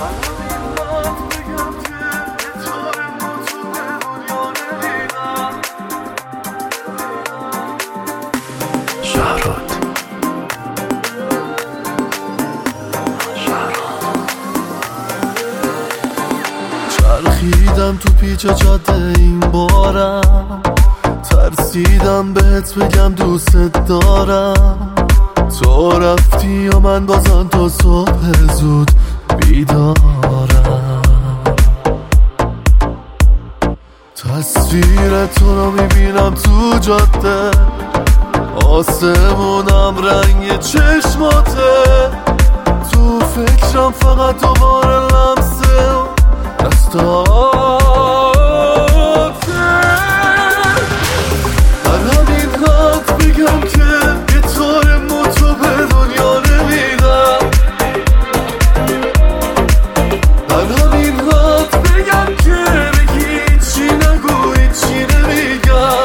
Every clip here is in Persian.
چرخیدم تو پیچ جاده این بارم، ترسیدم بهت بگم دوست دارم. تو رفتی یا من بازم تا صبح زود بیدارم. تصویر تو رو میبینم تو جاده، آسمونم رنگ چشماته. تو فکرم فقط دوباره لمسه دستاته. من همین حد بگم که یه طور موتو به دنیا نمیدم. من همین حد بگم که بگی هیچی نگو هیچی نمیگم.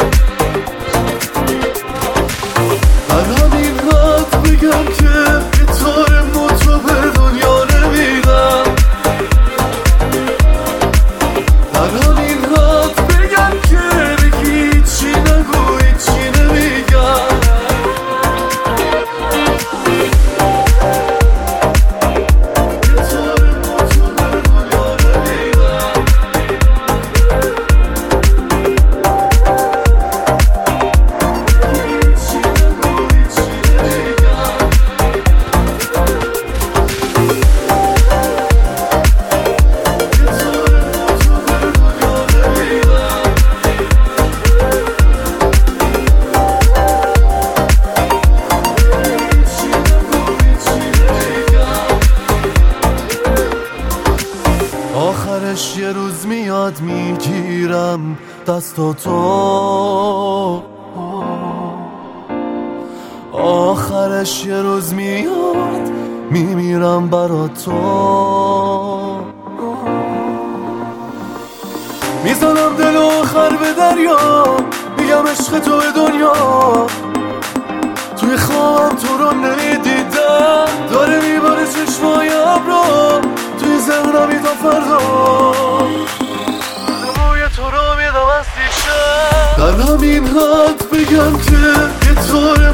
من همین حد بگم که یه طور موتو به دنیا نمیدم. من همین حد بگم که بگی هیچی نگو هیچی نمیگم. یه طور موتو به دنیا نمیدم. هیچی نگو هیچی نمیگم. آخرش یه روز میاد میگیرم دستاتو. آخرش یه روز میاد میمیرم برا تو. میزنم دل آخر به دریا، میگم عشق تو دنیا. توی خوابم تو رو نمیدیدم، داره میباره چشمای ابرا توی ذهنمی تا فردا. روی تو رو میدم از دیشب. در همین حد بگم که یه طور